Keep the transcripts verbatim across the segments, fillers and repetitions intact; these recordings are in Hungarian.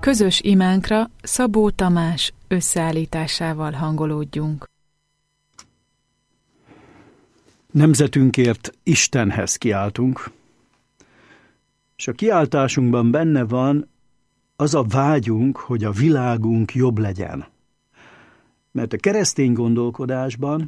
Közös imánkra Szabó Tamás összeállításával hangolódjunk. Nemzetünkért Istenhez kiáltunk, és a kiáltásunkban benne van az a vágyunk, hogy a világunk jobb legyen. Mert a keresztény gondolkodásban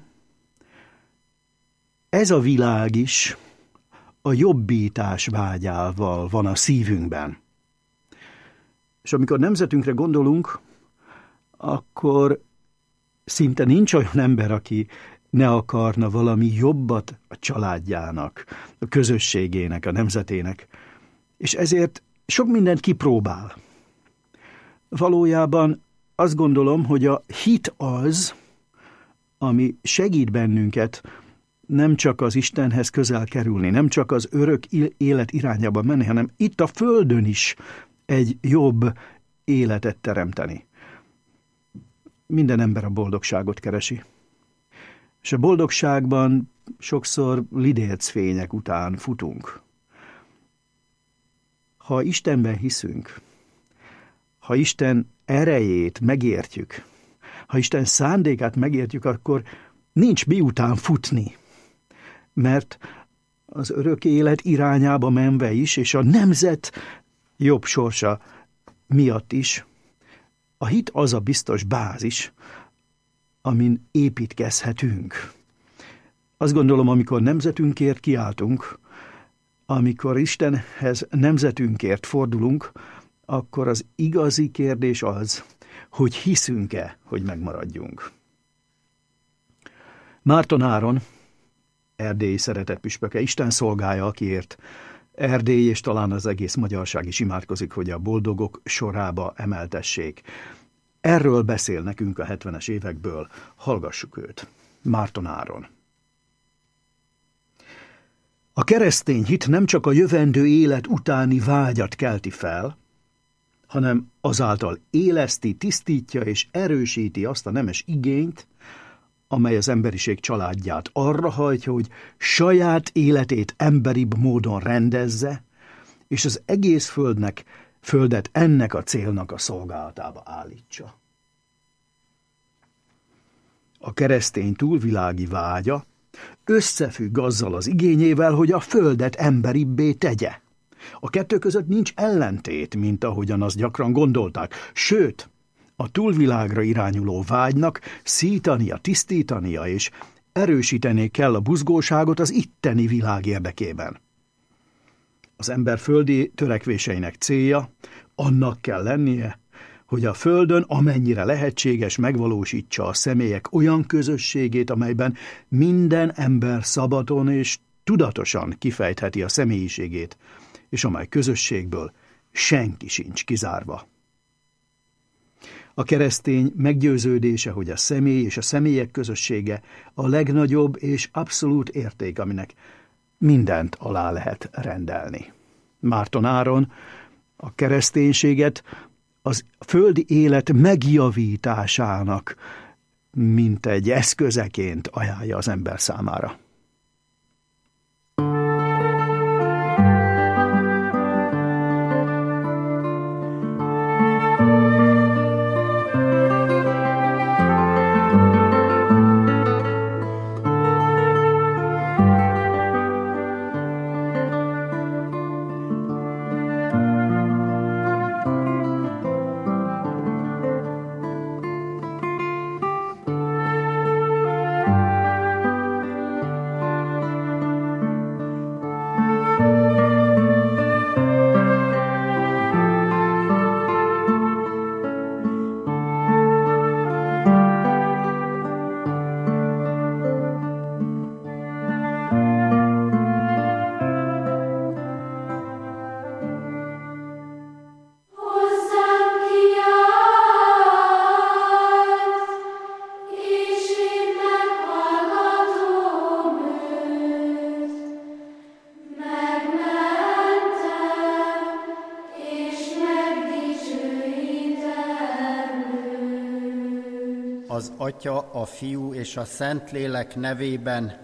ez a világ is a jobbítás vágyával van a szívünkben. És amikor nemzetünkre gondolunk, akkor szinte nincs olyan ember, aki ne akarna valami jobbat a családjának, a közösségének, a nemzetének. És ezért sok mindent kipróbál. Valójában azt gondolom, hogy a hit az, ami segít bennünket nem csak az Istenhez közel kerülni, nem csak az örök élet irányába menni, hanem itt a földön is egy jobb életet teremteni. Minden ember a boldogságot keresi. És a boldogságban sokszor lidércfények után futunk. Ha Istenben hiszünk, ha Isten erejét megértjük, ha Isten szándékát megértjük, akkor nincs miután futni. Mert az örök élet irányába menve is, és a nemzet jobb sorsa miatt is, a hit az a biztos bázis, amin építkezhetünk. Azt gondolom, amikor nemzetünkért kiáltunk, amikor Istenhez nemzetünkért fordulunk, akkor az igazi kérdés az, hogy hiszünk-e, hogy megmaradjunk. Márton Áron, erdélyi szeretetpüspöke, Isten szolgája, akiért Erdély és talán az egész magyarság is imádkozik, hogy a boldogok sorába emeltessék. Erről beszél nekünk a hetvenes évekből. Hallgassuk őt. Márton Áron. A keresztény hit nem csak a jövendő élet utáni vágyat kelti fel, hanem azáltal éleszti, tisztítja és erősíti azt a nemes igényt, amely az emberiség családját arra hajtja, hogy saját életét emberibb módon rendezze, és az egész földnek, földet ennek a célnak a szolgálatába állítsa. A keresztény túlvilági vágya összefügg azzal az igényével, hogy a földet emberibbé tegye. A kettő között nincs ellentét, mint ahogyan azt gyakran gondolták, sőt, a túlvilágra irányuló vágynak szítania, tisztítania és erősíteni kell a buzgóságot az itteni világ érdekében. Az ember földi törekvéseinek célja annak kell lennie, hogy a földön amennyire lehetséges megvalósítsa a személyek olyan közösségét, amelyben minden ember szabadon és tudatosan kifejtheti a személyiségét, és amely közösségből senki sincs kizárva. A keresztény meggyőződése, hogy a személy és a személyek közössége a legnagyobb és abszolút érték, aminek mindent alá lehet rendelni. Márton Áron a kereszténységet az földi élet megjavításának mint egy eszközeként ajánlja az ember számára. Az Atya, a Fiú és a Szentlélek nevében